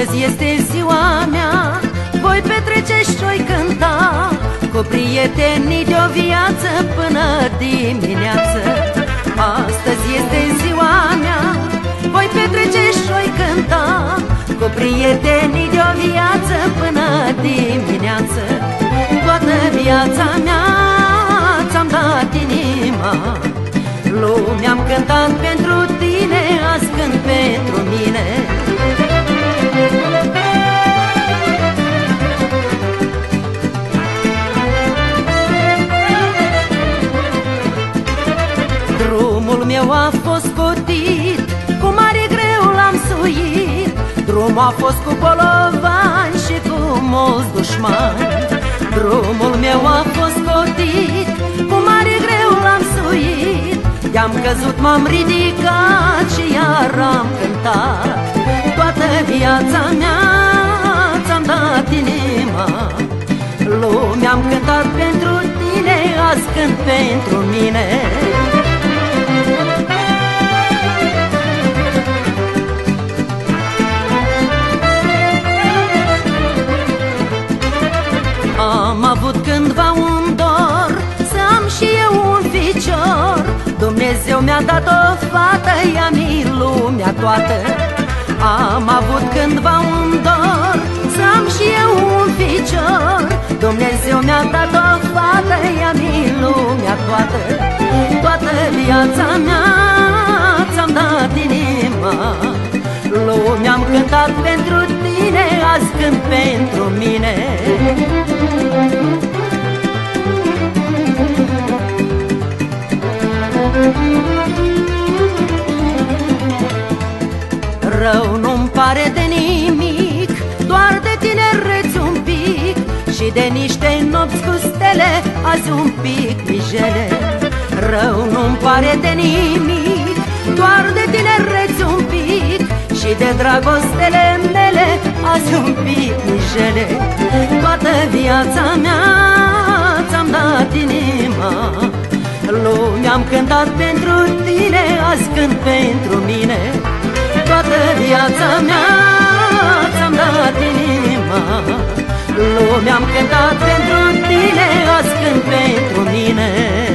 Astăzi este ziua mea, voi petrece și voi cânta cu prietenii de-o viață până dimineață. Astăzi este ziua mea, voi petrece și voi cânta cu prietenii de-o viață până dimineață. Toată viața mea ți-am dat inima, lumea-am cântat pentru tine, azi cânt pentru mine. Drumul meu a fost scotit, cu mare greu l-am suit. Drumul a fost cu bolovani și cu mulți dușmani. Drumul meu a fost scotit, cu mare greu l-am suit. I-am căzut, m-am ridicat și iar am cântat. Toată viața mea ți-am dat inima, lumea-am cântat pentru tine, azi cânt pentru mine. Am avut cândva un dor să am și eu un ficior. Dumnezeu mi-a dat o fată, ea-mi lumea toată. Am avut cândva un dor să am și eu un ficior. Dumnezeu mi-a dat o fată, ea-mi lumea toată. Toată viața mea ți-am dat inima, lumea-am cântat pentru tine, azi cânt pentru mine. Rău nu-mi pare de nimic, doar de tinereț un pic și de niște nopți cu stele, azi un pic mijele. Rău nu-mi pare de nimic, doar de tinereț un pic și de dragostele mele, azi un pic mijele. Toată viața mea ți-am dat inima, lumea-am cântat pentru tine, azi cânt pentru mine. Toată viața mea ți-am dat inima, lumea-am cântat pentru tine, azi cânt pentru mine.